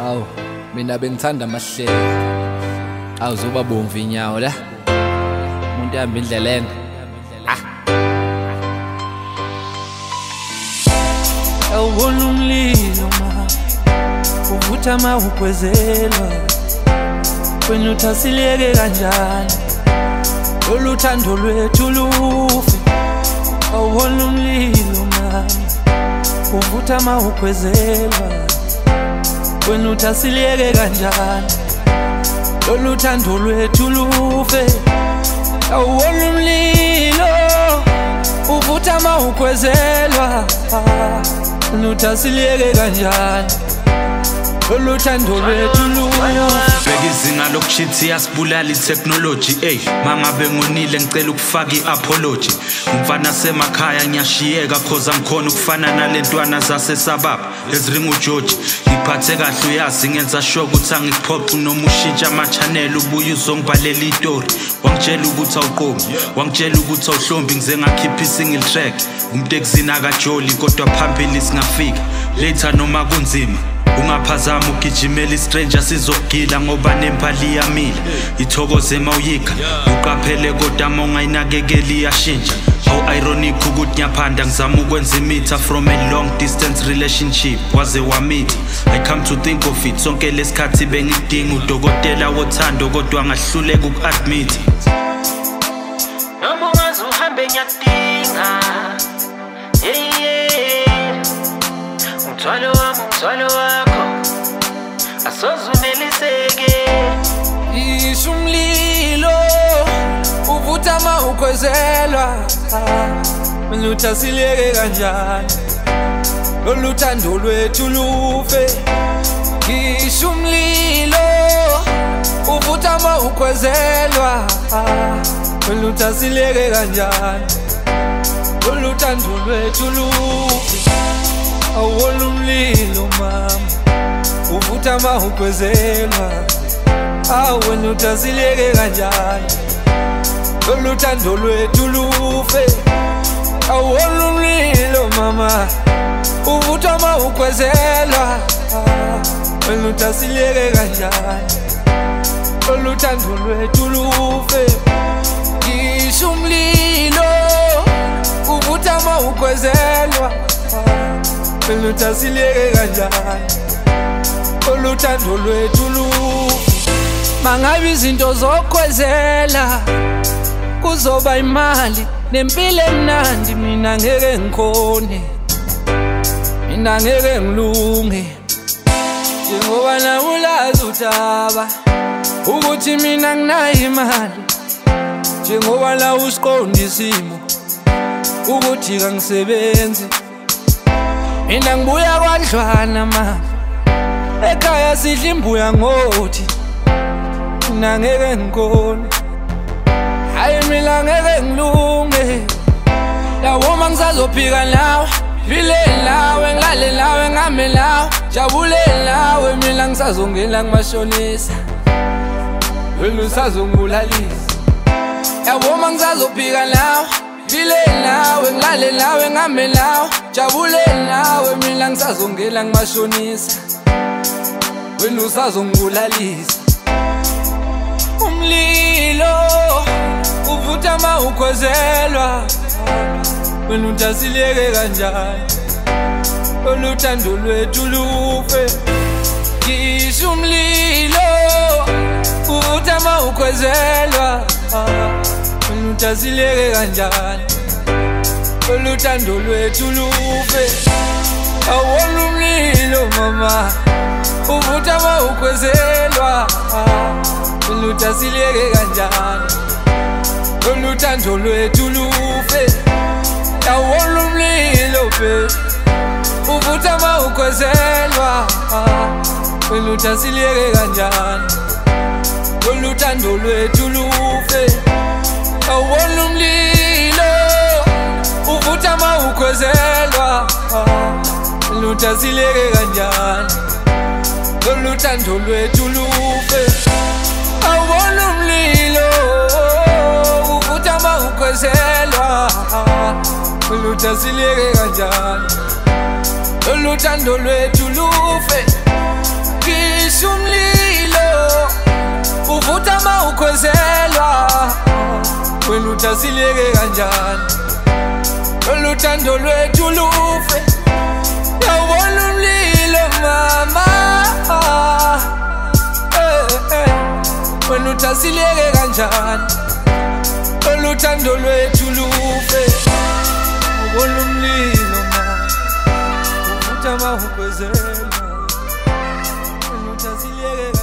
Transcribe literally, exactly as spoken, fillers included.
Awu mina bengithanda amahlelo awuzoba bomvu inyawo la umuntu ehamba indlela ende awubona umlilo ma uvutha ma ugwezelwa wena uthasileke kanjani oluthando lwethu lufe awubona umlilo ma uvutha ma ugwezelwa wena uthasileke kanjani oluthando lwethu lufe awubona umlilo uvutha ma ugwezelwa wena uthasileke kanjani oluthando lwethu lufe bheka izinga lokushithi yasibulala itechnology ey mangabe ngonile ngicela ukufaka iapology umfana semakhaya ngiyashiyeka cause angikhona ukufana nalentwana zasesababa eziringa uJoji ngiphathe kahle uyazi ngenza sure ukuthi angikuphoqi noma ushintsha ama channel ubuye uzongibhalela istory wangitshela ukuthi awuqomi wangitshela ukuthi awuhlombi ngize ngakhipha single track umtekuzina kaJoli kodwa phambili singafika later noma kunzima ungaphazama ugijimela istranger sizogila ngoba nempali yamile ithokoze mawuyika uqaphele kodwa mongayinakekeli iyashintsha how ironic ukuthi ngiyaphanda ngizama ukwenza imitha from a long distance relationship waze wamith I come to think of it sonke lesikhathi bengidinga udokotela wothando kodwa ngahluleka ukuadmit noma ungaze uhambe ngiyadinga yeah yeah umthwalo wami umthwalo wakho asozuneliseke isho umlilo uvutha ma ugwezelwa wena uthasileke kanjani oluthando lwethu lufe isho umlilo uvutha ma ugwezelwa wena uthasileke kanjani oluthando lwethu lufe awubona umlilo mama uvutha ma ugwezelwa awena uthasileke kanjani oluthando lwethu lufe awubona umlilo mama uvutha ma ugwezelwa wena uthasileke kanjani oluthando lwethu lufe isho umlilo uvutha ma ugwezelwa wena uthasileke kanjani oluthando lwethu lufe mangabe izinto zokwezela kuzoba imali nempilo emnandi mina ngeke ngikhone mina ngeke ngilunge njengoba nawulazi uthaba ukuthi mina nginayo imali njengoba la usiqonda isimo ukuthi kangisebenzi mina ngibuya kwadlwana ma ekhaya sidla imbuya ngothi mina ngeke ngikhone hayi mina ngeke ngilunge yawo mangisazophika nawe vile lawe ngilale lawe ngame lawe jabule lawe mina ngisazongela ngimashonisa wena usazongibulalisa yawo mangisazophika nawe vile lawe ngilale lawe ngame lawe jabule lawe mina ngisazongela ngimashonisa wena usazongibulalisa umlilo uvutha ma ugwezelwa wena uthasileke kanjani oluthando lwethu lufe isho umlilo uvutha ma ugwezelwa wena uthasileke kanjani oluthando lwethu lufe awubona umlilo mama uvutha ma ugwezelwa wena uthasileke kanjani oluthando lwethu lufe awubona umlilo be uvutha ma ugwezelwa wena uthasileke kanjani oluthando lwethu lufe awubona umlilo uvutha ma ugwezelwa wena uthasileke kanjani oluthando lwethu lufe awubona umlilo uvutha ma ugwezelwa wena uthasileke kanjani oluthando lwethu lufe asiliyeke kanjani oluthando lwethu lufe yawubona umlilo mama eh eh wena uthi asiliyeke kanjani oluthando lwethu lufe yawubona umlilo mama uvutha mahugwezela wena uthi asiliyeke